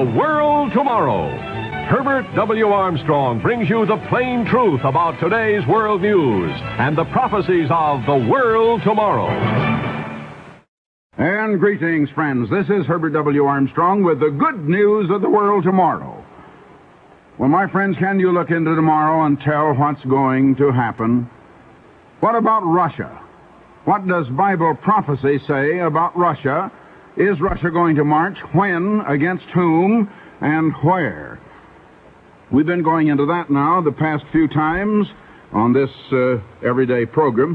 The World Tomorrow. Herbert W. Armstrong brings you the plain truth about today's world news and the prophecies of the world tomorrow. And greetings, friends. This is Herbert W. Armstrong with the good news of the world tomorrow. Well, my friends, can you look into tomorrow and tell what's going to happen? What about Russia? What does Bible prophecy say about Russia? Is Russia going to march? When? Against whom? And where? We've been going into that now the past few times on this everyday program.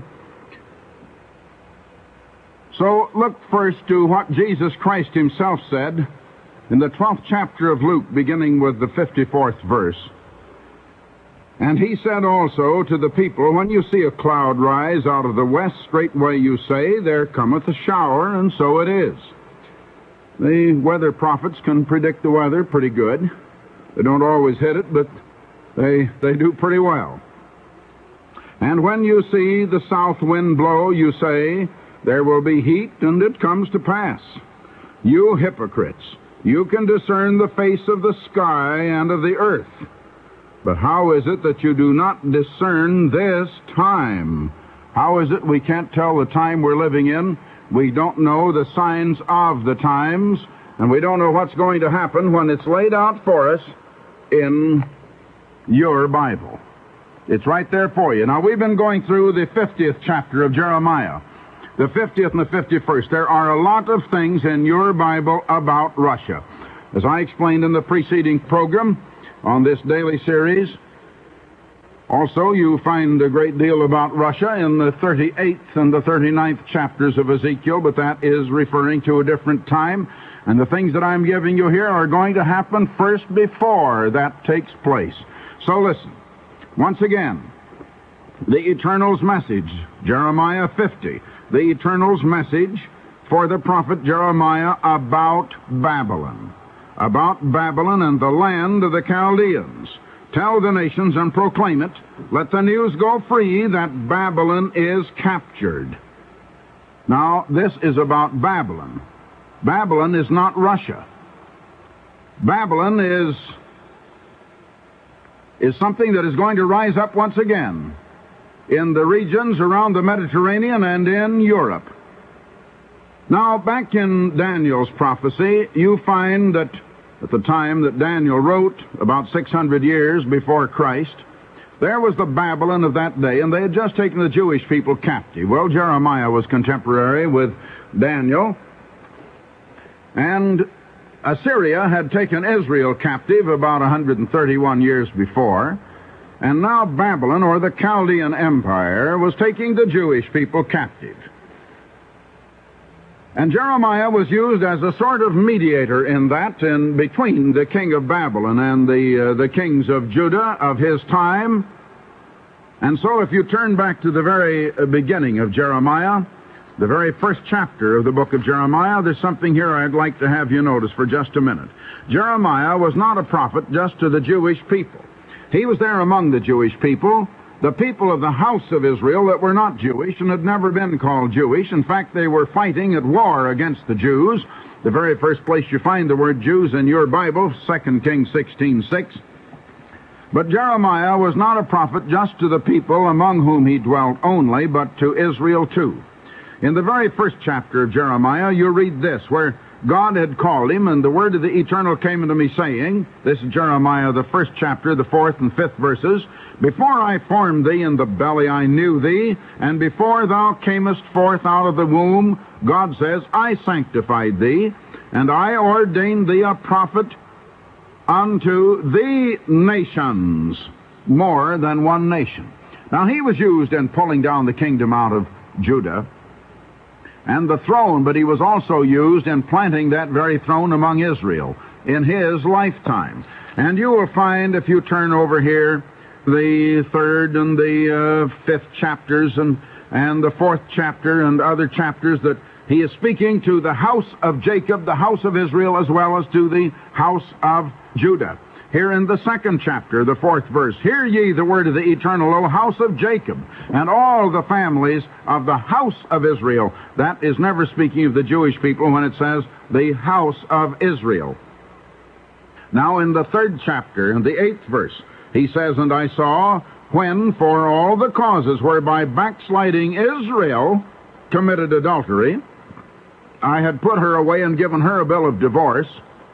So look first to what Jesus Christ himself said in the 12th chapter of Luke, beginning with the 54th verse. And he said also to the people, when you see a cloud rise out of the west, straightway you say, there cometh a shower, and so it is. The weather prophets can predict the weather pretty good. They don't always hit it, but they do pretty well. And when you see the south wind blow, you say, there will be heat, and it comes to pass. You hypocrites, you can discern the face of the sky and of the earth. But how is it that you do not discern this time? How is it we can't tell the time we're living in? We don't know the signs of the times, and we don't know what's going to happen when it's laid out for us in your Bible. It's right there for you. Now, we've been going through the 50th chapter of Jeremiah, the 50th and the 51st. There are a lot of things in your Bible about Russia. As I explained in the preceding program on this daily series, also you find a great deal about Russia in the 38th and the 39th chapters of Ezekiel, but that is referring to a different time. And the things that I'm giving you here are going to happen first before that takes place. So listen, once again, the Eternal's message, Jeremiah 50, the Eternal's message for the prophet Jeremiah about Babylon and the land of the Chaldeans. Tell the nations and proclaim it. Let the news go free that Babylon is captured. Now, this is about Babylon. Babylon is not Russia. Babylon is something that is going to rise up once again in the regions around the Mediterranean and in Europe. Now, back in Daniel's prophecy, you find that at the time that Daniel wrote, about 600 years before Christ, there was the Babylon of that day, and they had just taken the Jewish people captive. Well, Jeremiah was contemporary with Daniel, and Assyria had taken Israel captive about 131 years before, and now Babylon, or the Chaldean Empire, was taking the Jewish people captive. And Jeremiah was used as a sort of mediator in that, in between the king of Babylon and the kings of Judah of his time. And so if you turn back to the very beginning of Jeremiah, the very first chapter of the book of Jeremiah, there's something here I'd like to have you notice for just a minute. Jeremiah was not a prophet just to the Jewish people. He was there among the Jewish people, the people of the house of Israel that were not Jewish and had never been called Jewish. In fact, they were fighting at war against the Jews. The very first place you find the word Jews in your Bible, 2 Kings 16:6. But Jeremiah was not a prophet just to the people among whom he dwelt only, but to Israel too. In the very first chapter of Jeremiah, you read this, where God had called him, and the word of the Eternal came unto me, saying, this is Jeremiah, the first chapter, the 4th and 5th verses, before I formed thee in the belly I knew thee, and before thou camest forth out of the womb, God says, I sanctified thee, and I ordained thee a prophet unto the nations, more than one nation. Now, he was used in pulling down the kingdom out of Judah and the throne, but he was also used in planting that very throne among Israel in his lifetime. And you will find, if you turn over here, the 3rd and the 5th chapters and the 4th chapter and other chapters, that he is speaking to the house of Jacob, the house of Israel, as well as to the house of Judah. Here in the 2nd chapter, the 4th verse, hear ye the word of the Eternal, O house of Jacob, and all the families of the house of Israel. That is never speaking of the Jewish people when it says the house of Israel. Now in the 3rd chapter, in the 8th verse, he says, "And I saw, when for all the causes whereby backsliding Israel committed adultery, I had put her away and given her a bill of divorce,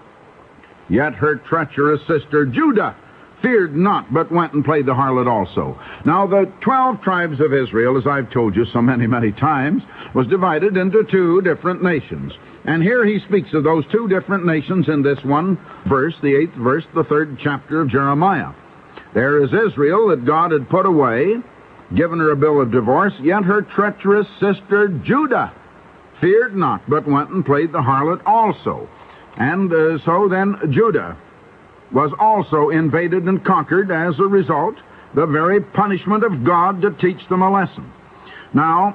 yet her treacherous sister Judah feared not, but went and played the harlot also." Now the 12 tribes of Israel, as I've told you so many, many times, was divided into 2 different nations. And here he speaks of those 2 different nations in this one verse, the 8th verse, the 3rd chapter of Jeremiah. There is Israel that God had put away, given her a bill of divorce, yet her treacherous sister Judah feared not, but went and played the harlot also. And so then Judah was also invaded and conquered as a result, the very punishment of God to teach them a lesson. Now,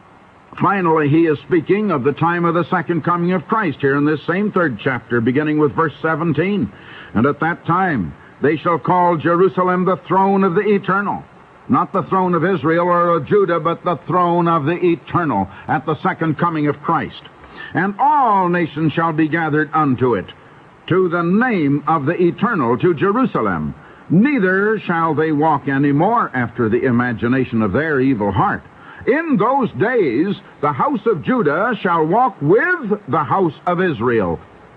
finally, he is speaking of the time of the second coming of Christ here in this same 3rd chapter, beginning with verse 17. "And at that time they shall call Jerusalem the throne of the eternal." Not the throne of Israel or of Judah, but the throne of the eternal at the second coming of Christ. "And all nations shall be gathered unto it, to the name of the eternal, to Jerusalem. Neither shall they walk any more after the imagination of their evil heart. In those days the house of Judah shall walk with the house of Israel."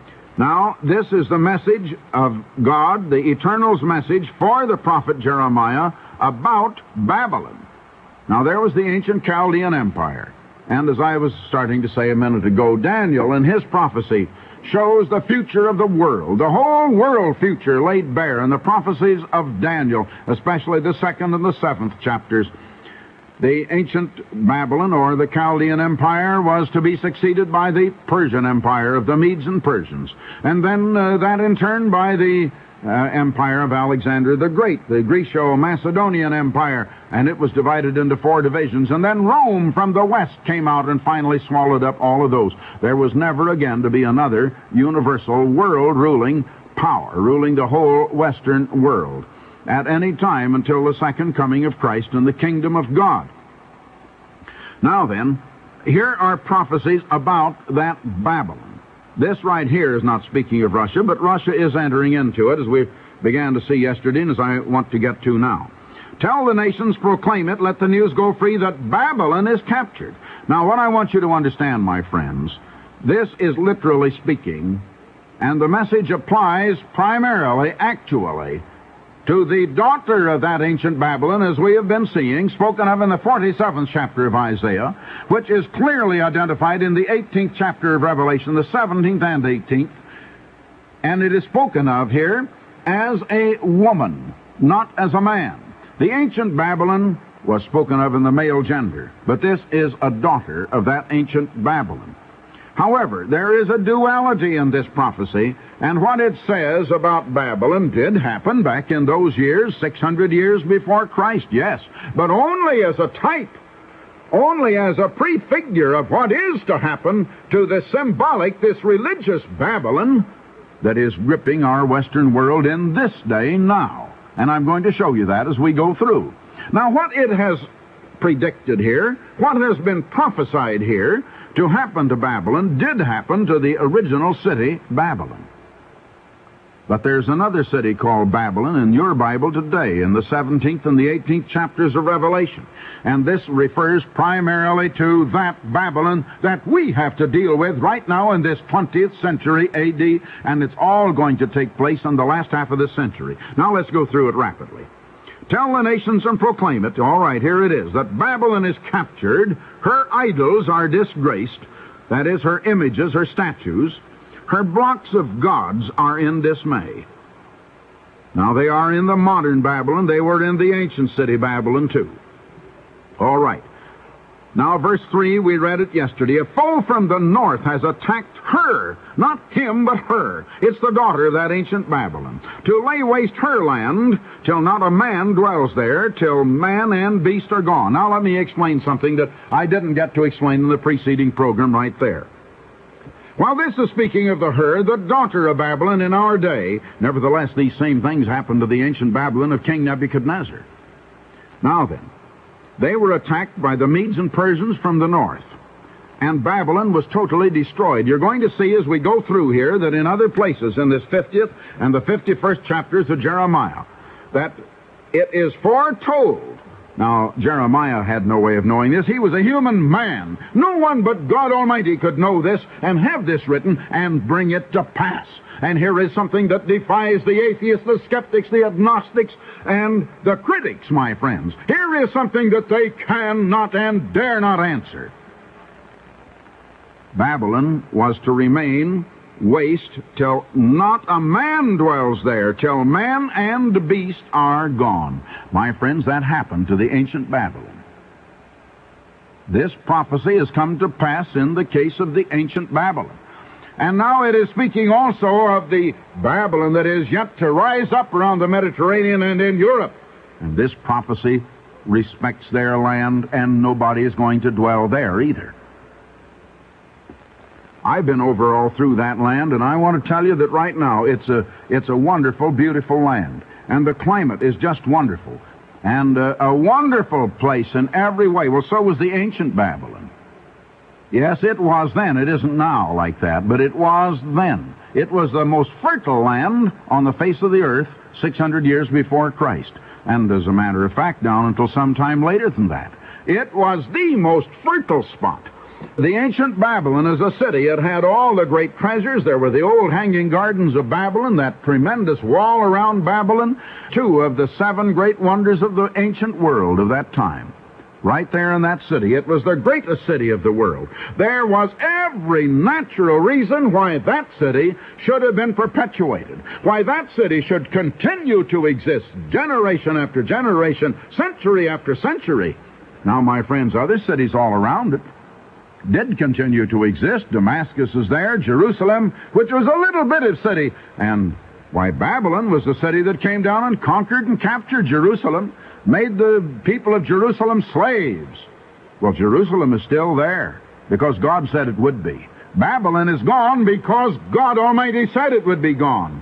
Now, this is the message of God, the Eternal's message for the prophet Jeremiah about Babylon. Now, there was the ancient Chaldean Empire. And as I was starting to say a minute ago, Daniel in his prophecy shows the future of the world, the whole world future laid bare in the prophecies of Daniel, especially the 2nd and the 7th chapters. The ancient Babylon, or the Chaldean Empire, was to be succeeded by the Persian Empire of the Medes and Persians. And then that in turn by the empire of Alexander the Great, the Greco-Macedonian Empire, and it was divided into 4 divisions. And then Rome from the west came out and finally swallowed up all of those. There was never again to be another universal world-ruling power, ruling the whole Western world at any time until the second coming of Christ and the kingdom of God. Now then, here are prophecies about that Babylon. This right here is not speaking of Russia, but Russia is entering into it, as we began to see yesterday, and as I want to get to now. "Tell the nations, proclaim it, let the news go free, that Babylon is captured." Now, what I want you to understand, my friends, this is literally speaking, and the message applies primarily, actually, to the daughter of that ancient Babylon, as we have been seeing, spoken of in the 47th chapter of Isaiah, which is clearly identified in the 18th chapter of Revelation, the 17th and 18th, and it is spoken of here as a woman, not as a man. The ancient Babylon was spoken of in the male gender, but this is a daughter of that ancient Babylon. However, there is a duality in this prophecy, and what it says about Babylon did happen back in those years, 600 years before Christ, yes, but only as a type, only as a prefigure of what is to happen to the symbolic, this religious Babylon that is gripping our Western world in this day now. And I'm going to show you that as we go through. Now, what it has predicted here, what has been prophesied here to happen to Babylon, did happen to the original city, Babylon. But there's another city called Babylon in your Bible today, in the 17th and the 18th chapters of Revelation. And this refers primarily to that Babylon that we have to deal with right now in this 20th century A.D., and it's all going to take place in the last half of this century. Now let's go through it rapidly. Tell the nations and proclaim it. All right, here it is. That Babylon is captured. Her idols are disgraced. That is, her images, her statues. Her blocks of gods are in dismay. Now, they are in the modern Babylon. They were in the ancient city Babylon, too. All right. Now, verse 3, we read it yesterday. A foe from the north has attacked her. Not him, but her. It's the daughter of that ancient Babylon. To lay waste her land till not a man dwells there, till man and beast are gone. Now, let me explain something that I didn't get to explain in the preceding program right there. While this is speaking of her, the daughter of Babylon in our day, nevertheless, these same things happened to the ancient Babylon of King Nebuchadnezzar. Now then, they were attacked by the Medes and Persians from the north. and Babylon was totally destroyed. You're going to see as we go through here that in other places, in this 50th and the 51st chapters of Jeremiah, that it is foretold. Now, Jeremiah had no way of knowing this. He was a human man. No one but God Almighty could know this and have this written and bring it to pass. And here is something that defies the atheists, the skeptics, the agnostics, and the critics, my friends. Here is something that they cannot and dare not answer. Babylon was to remain waste till not a man dwells there, till man and beast are gone. My friends, that happened to the ancient Babylon. This prophecy has come to pass in the case of the ancient Babylon. And now it is speaking also of the Babylon that is yet to rise up around the Mediterranean and in Europe. And this prophecy respects their land, and nobody is going to dwell there either. I've been over all through that land, and I want to tell you that right now it's a wonderful, beautiful land. And the climate is just wonderful. And a wonderful place in every way. Well, so was the ancient Babylon. Yes, it was then. It isn't now like that, but it was then. It was the most fertile land on the face of the earth 600 years before Christ. And as a matter of fact, down until some time later than that. It was the most fertile spot. The ancient Babylon is a city. It had all the great treasures. There were the old hanging gardens of Babylon, that tremendous wall around Babylon, 2 of the 7 great wonders of the ancient world of that time. Right there in that city. It was the greatest city of the world. There was every natural reason why that city should have been perpetuated, why that city should continue to exist generation after generation, century after century. Now, my friends, other cities all around it did continue to exist. Damascus is there, Jerusalem, which was a little bit of city. And why, Babylon was the city that came down and conquered and captured Jerusalem, made the people of Jerusalem slaves. Well, Jerusalem is still there because God said it would be. Babylon is gone because God Almighty said it would be gone.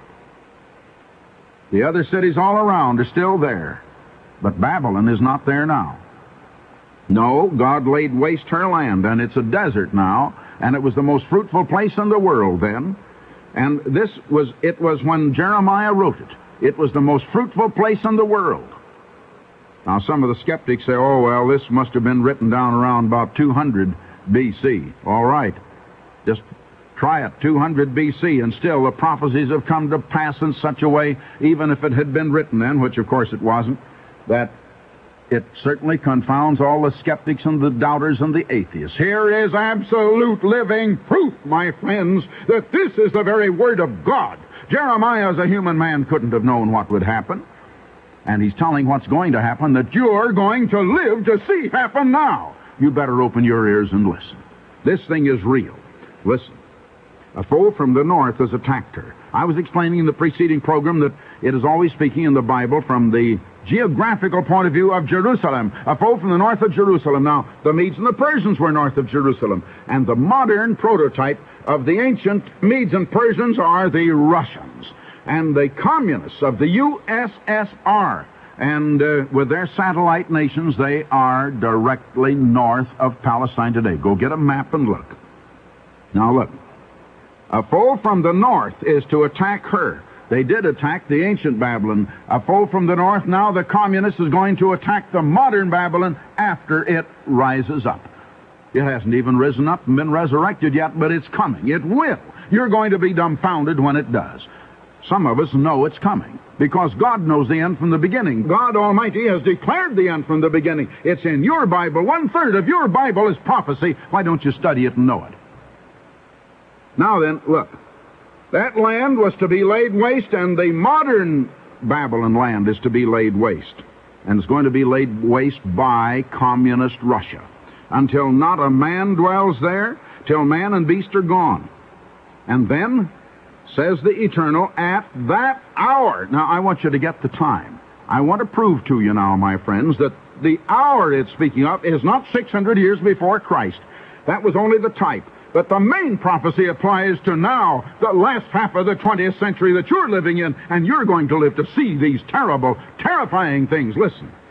The other cities all around are still there, but Babylon is not there now. No, God laid waste her land, and it's a desert now, and it was the most fruitful place in the world then. And it was when Jeremiah wrote it. It was the most fruitful place in the world. Now, some of the skeptics say, oh, well, this must have been written down around about 200 B.C. All right. Just try it, 200 B.C., and still the prophecies have come to pass in such a way, even if it had been written then, which of course it wasn't, that it certainly confounds all the skeptics and the doubters and the atheists. Here is absolute living proof, my friends, that this is the very Word of God. Jeremiah, as a human man, couldn't have known what would happen. And he's telling what's going to happen that you're going to live to see happen now. You better open your ears and listen. This thing is real. Listen. A foe from the north has attacked her. I was explaining in the preceding program that it is always speaking in the Bible from the geographical point of view of Jerusalem. A foe from the north of Jerusalem. Now, the Medes and the Persians were north of Jerusalem. And the modern prototype of the ancient Medes and Persians are the Russians. And the communists of the USSR. And with their satellite nations, they are directly north of Palestine today. Go get a map and look. Now look. A foe from the north is to attack her. They did attack the ancient Babylon. A foe from the north, now the communist is going to attack the modern Babylon after it rises up. It hasn't even risen up and been resurrected yet, but it's coming. It will. You're going to be dumbfounded when it does. Some of us know it's coming because God knows the end from the beginning. God Almighty has declared the end from the beginning. It's in your Bible. 1/3 of your Bible is prophecy. Why don't you study it and know it? Now then, look. That land was to be laid waste, and the modern Babylon land is to be laid waste. And it's going to be laid waste by communist Russia until not a man dwells there, till man and beast are gone. And then, says the Eternal, at that hour. Now, I want you to get the time. I want to prove to you now, my friends, that the hour it's speaking of is not 600 years before Christ. That was only the type. But the main prophecy applies to now, the last half of the 20th century that you're living in, and you're going to live to see these terrible, terrifying things. Listen.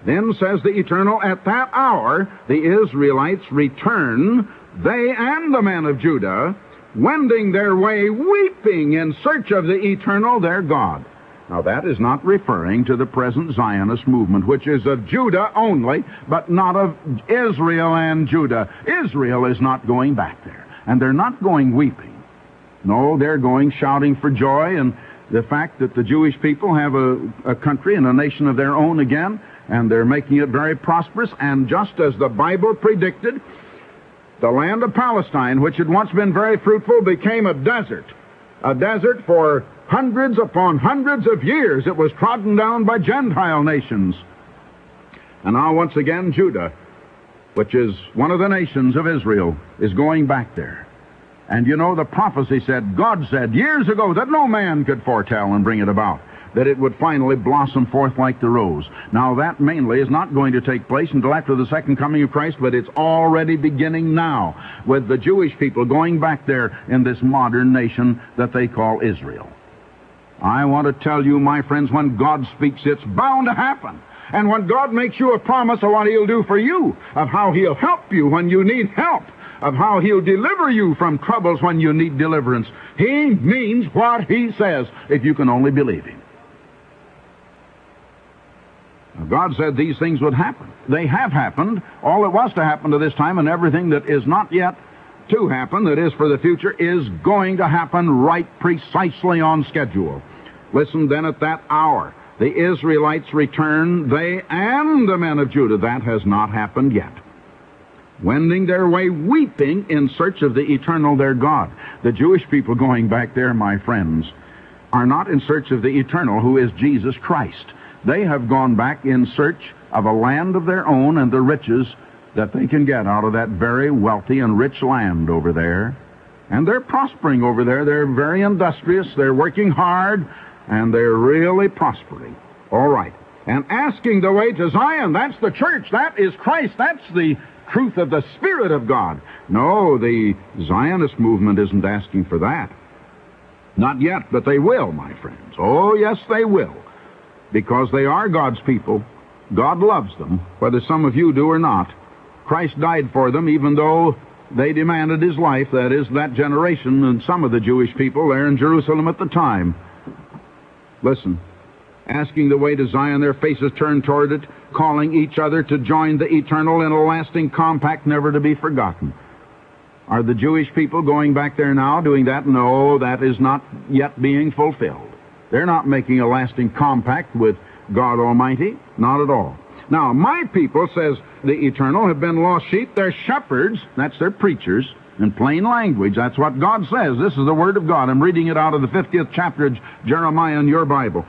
Then says the Eternal, at that hour the Israelites return, they and the men of Judah, wending their way, weeping in search of the Eternal their God. Now that is not referring to the present Zionist movement, which is of Judah only, but not of Israel and Judah. Israel is not going back there, and they're not going weeping. No, they're going shouting for joy, and the fact that the Jewish people have a country and a nation of their own again, and they're making it very prosperous, and just as the Bible predicted, the land of Palestine, which had once been very fruitful, became a desert for hundreds upon hundreds of years. It was trodden down by Gentile nations. And now once again Judah, which is one of the nations of Israel, is going back there. And you know, the prophecy said, God said years ago that no man could foretell and bring it about, that it would finally blossom forth like the rose. Now that mainly is not going to take place until after the second coming of Christ, but it's already beginning now with the Jewish people going back there in this modern nation that they call Israel. I want to tell you, my friends, when God speaks, it's bound to happen. And when God makes you a promise of what He'll do for you, of how He'll help you when you need help, of how He'll deliver you from troubles when you need deliverance, He means what He says, if you can only believe Him. Now, God said these things would happen. They have happened. All that was to happen to this time, and everything that is not yet to happen, that is for the future, is going to happen right precisely on schedule. Listen then, at that hour the Israelites return, they and the men of Judah. That has not happened yet. Wending their way, weeping in search of the Eternal their God. The Jewish people going back there, my friends, are not in search of the Eternal, who is Jesus Christ. They have gone back in search of a land of their own and the riches that they can get out of that very wealthy and rich land over there. And they're prospering over there. They're very industrious. They're working hard, and they're really prospering. All right. And asking the way to Zion, that's the church. That is Christ. That's the truth of the Spirit of God. No, the Zionist movement isn't asking for that. Not yet, but they will, my friends. Oh, yes, they will. Because they are God's people. God loves them, whether some of you do or not. Christ died for them, even though they demanded His life, that is, that generation, and some of the Jewish people there in Jerusalem at the time. Listen, asking the way to Zion, their faces turned toward it, calling each other to join the Eternal in a lasting compact never to be forgotten. Are the Jewish people going back there now doing that? No, that is not yet being fulfilled. They're not making a lasting compact with God Almighty, not at all. Now, my people, says the Eternal, have been lost sheep. They're shepherds, that's their preachers, in plain language. That's what God says. This is the Word of God. I'm reading it out of the 50th chapter of Jeremiah in your Bible.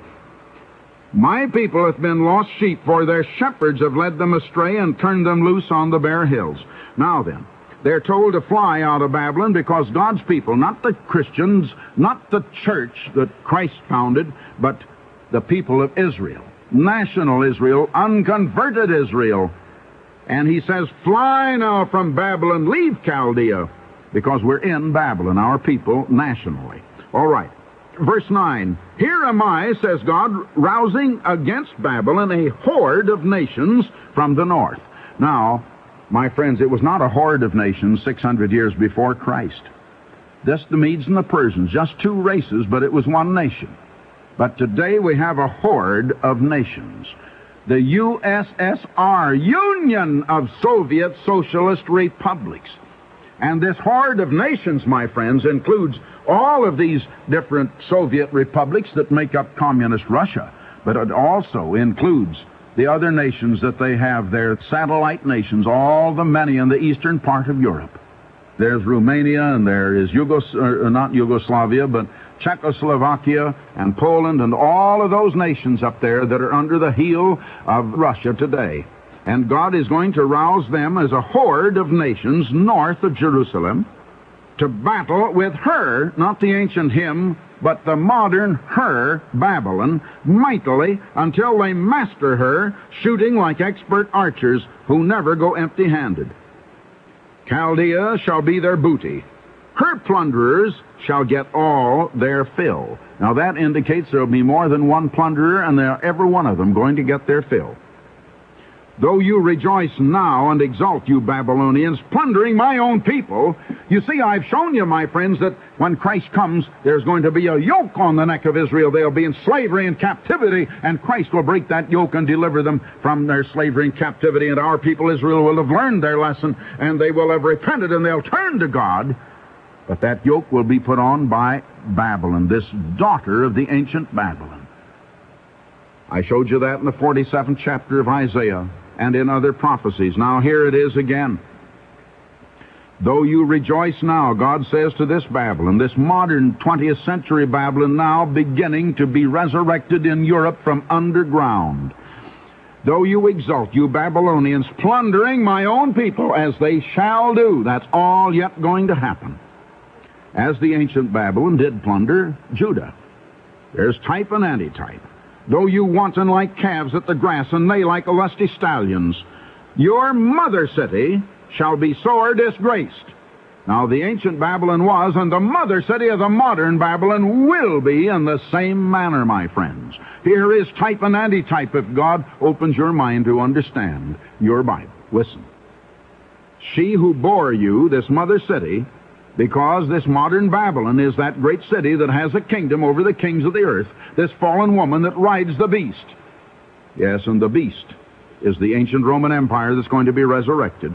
My people have been lost sheep, for their shepherds have led them astray and turned them loose on the bare hills. Now then, they're told to fly out of Babylon because God's people, not the Christians, not the church that Christ founded, but the people of Israel, national Israel, unconverted Israel. And He says, fly now from Babylon, leave Chaldea, because we're in Babylon, our people, nationally. All right. Verse 9, here am I, says God, rousing against Babylon a horde of nations from the north. Now, my friends, it was not a horde of nations 600 years before Christ. Just the Medes and the Persians, just two races, but it was one nation. But today we have a horde of nations. The USSR, Union of Soviet Socialist Republics. And this horde of nations, my friends, includes all of these different Soviet republics that make up communist Russia. But it also includes the other nations that they have, their satellite nations, all the many in the eastern part of Europe. There's Romania, and there is not Yugoslavia, but Czechoslovakia and Poland, and all of those nations up there that are under the heel of Russia today. And God is going to rouse them as a horde of nations north of Jerusalem to battle with her, not the ancient him, but the modern her, Babylon, mightily until they master her, shooting like expert archers who never go empty-handed. Chaldea shall be their booty. Her plunderers shall get all their fill. Now that indicates there will be more than one plunderer, and every one of them going to get their fill. Though you rejoice now and exult, you Babylonians, plundering my own people. You see, I've shown you, my friends, that when Christ comes, there's going to be a yoke on the neck of Israel. They'll be in slavery and captivity, and Christ will break that yoke and deliver them from their slavery and captivity. And our people, Israel, will have learned their lesson, and they will have repented, and they'll turn to God. But that yoke will be put on by Babylon, this daughter of the ancient Babylon. I showed you that in the 47th chapter of Isaiah and in other prophecies. Now here it is again. Though you rejoice now, God says to this Babylon, this modern 20th century Babylon, now beginning to be resurrected in Europe from underground. Though you exult, you Babylonians, plundering my own people, as they shall do. That's all yet going to happen. As the ancient Babylon did plunder Judah. There's type and antitype. Though you wanton like calves at the grass, and neigh like lusty stallions, your mother city shall be sore disgraced. Now the ancient Babylon was, and the mother city of the modern Babylon will be in the same manner, my friends. Here is type and antitype if God opens your mind to understand your Bible. Listen. She who bore you, this mother city, because this modern Babylon is that great city that has a kingdom over the kings of the earth, this fallen woman that rides the beast. Yes, and the beast is the ancient Roman Empire that's going to be resurrected.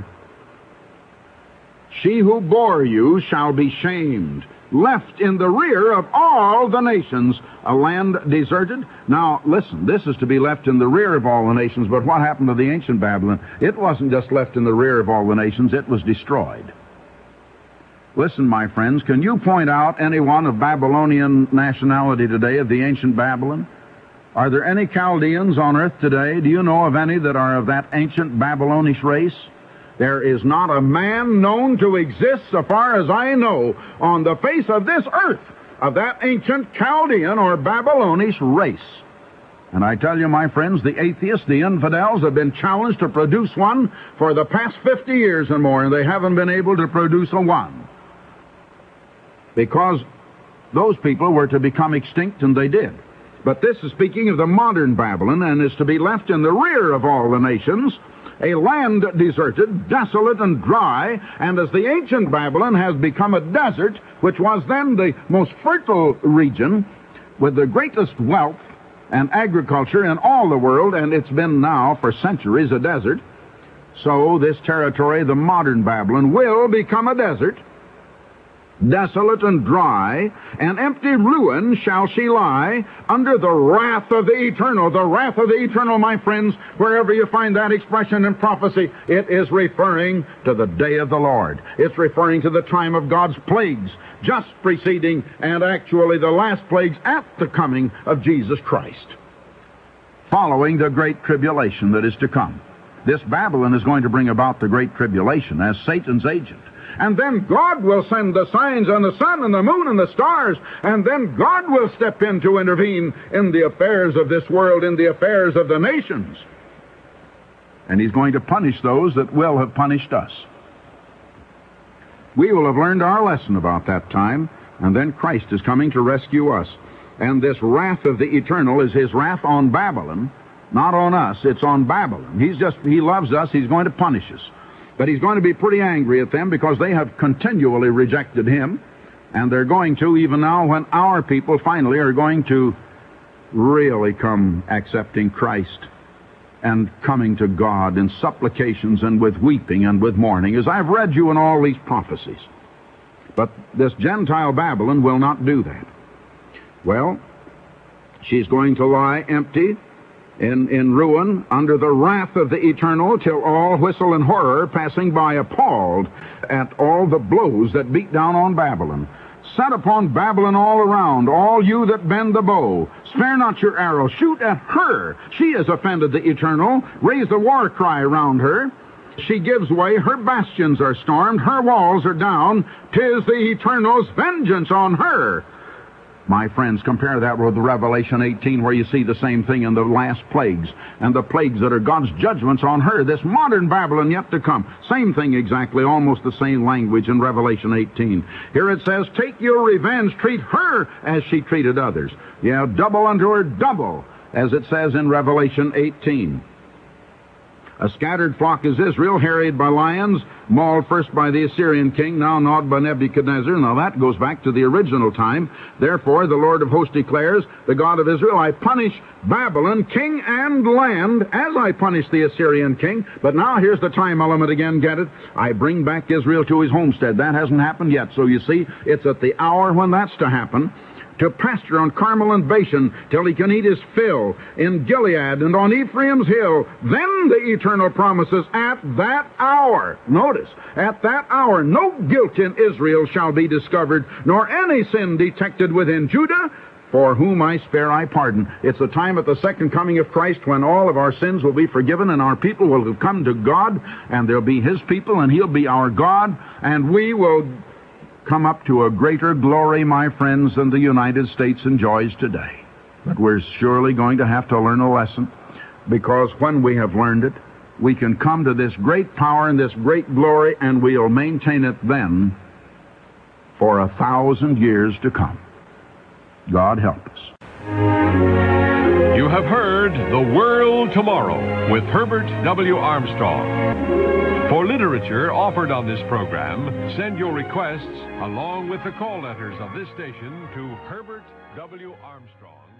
She who bore you shall be shamed, left in the rear of all the nations, a land deserted. Now, listen, this is to be left in the rear of all the nations, but what happened to the ancient Babylon? It wasn't just left in the rear of all the nations, it was destroyed. Listen, my friends, can you point out anyone of Babylonian nationality today, of the ancient Babylon? Are there any Chaldeans on earth today? Do you know of any that are of that ancient Babylonish race? There is not a man known to exist, so far as I know, on the face of this earth, of that ancient Chaldean or Babylonish race. And I tell you, my friends, the atheists, the infidels, have been challenged to produce one for the past 50 years and more, and they haven't been able to produce a one. Because those people were to become extinct, and they did. But this is speaking of the modern Babylon, and is to be left in the rear of all the nations, a land deserted, desolate, and dry, and as the ancient Babylon has become a desert, which was then the most fertile region, with the greatest wealth and agriculture in all the world, and it's been now for centuries a desert, so this territory, the modern Babylon, will become a desert, desolate and dry, and empty ruin shall she lie under the wrath of the eternal. The wrath of the eternal, my friends, wherever you find that expression in prophecy, it is referring to the day of the Lord. It's referring to the time of God's plagues, just preceding and actually the last plagues at the coming of Jesus Christ, following the great tribulation that is to come. This Babylon is going to bring about the great tribulation as Satan's agent. And then God will send the signs on the sun and the moon and the stars, and then God will step in to intervene in the affairs of this world, in the affairs of the nations. And He's going to punish those that will have punished us. We will have learned our lesson about that time, and then Christ is coming to rescue us. And this wrath of the eternal is His wrath on Babylon, not on us. It's on Babylon. He loves us. He's going to punish us. But He's going to be pretty angry at them because they have continually rejected Him. And they're going to, even now, when our people finally are going to really come accepting Christ and coming to God in supplications and with weeping and with mourning, as I've read you in all these prophecies. But this Gentile Babylon will not do that. Well, she's going to lie empty, in ruin, under the wrath of the eternal, till all whistle and horror, passing by appalled at all the blows that beat down on Babylon. Set upon Babylon all around, all you that bend the bow. Spare not your arrow, shoot at her. She has offended the eternal. Raise the war cry around her. She gives way, her bastions are stormed, her walls are down. 'Tis the eternal's vengeance on her. My friends, compare that with Revelation 18, where you see the same thing in the last plagues, and the plagues that are God's judgments on her, this modern Babylon yet to come. Same thing exactly, almost the same language in Revelation 18. Here it says, take your revenge, treat her as she treated others. Yeah, double unto her double, as it says in Revelation 18. A scattered flock is Israel, harried by lions, mauled first by the Assyrian king, now gnawed by Nebuchadnezzar. Now that goes back to the original time. Therefore, the Lord of hosts declares, the God of Israel, I punish Babylon, king and land, as I punished the Assyrian king. But now here's the time element again, get it? I bring back Israel to his homestead. That hasn't happened yet. So you see, it's at the hour when that's to happen. To pasture on Carmel and Bashan till he can eat his fill, in Gilead and on Ephraim's hill. Then the eternal promises, at that hour. Notice, at that hour, no guilt in Israel shall be discovered, nor any sin detected within Judah. For whom I spare, I pardon. It's the time at the second coming of Christ when all of our sins will be forgiven and our people will have come to God, and they'll be his people and he'll be our God, and we will come up to a greater glory, my friends, than the United States enjoys today. But we're surely going to have to learn a lesson, because when we have learned it, we can come to this great power and this great glory, and we'll maintain it then for 1,000 years to come. God help us. You have heard The World Tomorrow with Herbert W. Armstrong. For literature offered on this program, send your requests along with the call letters of this station to Herbert W. Armstrong.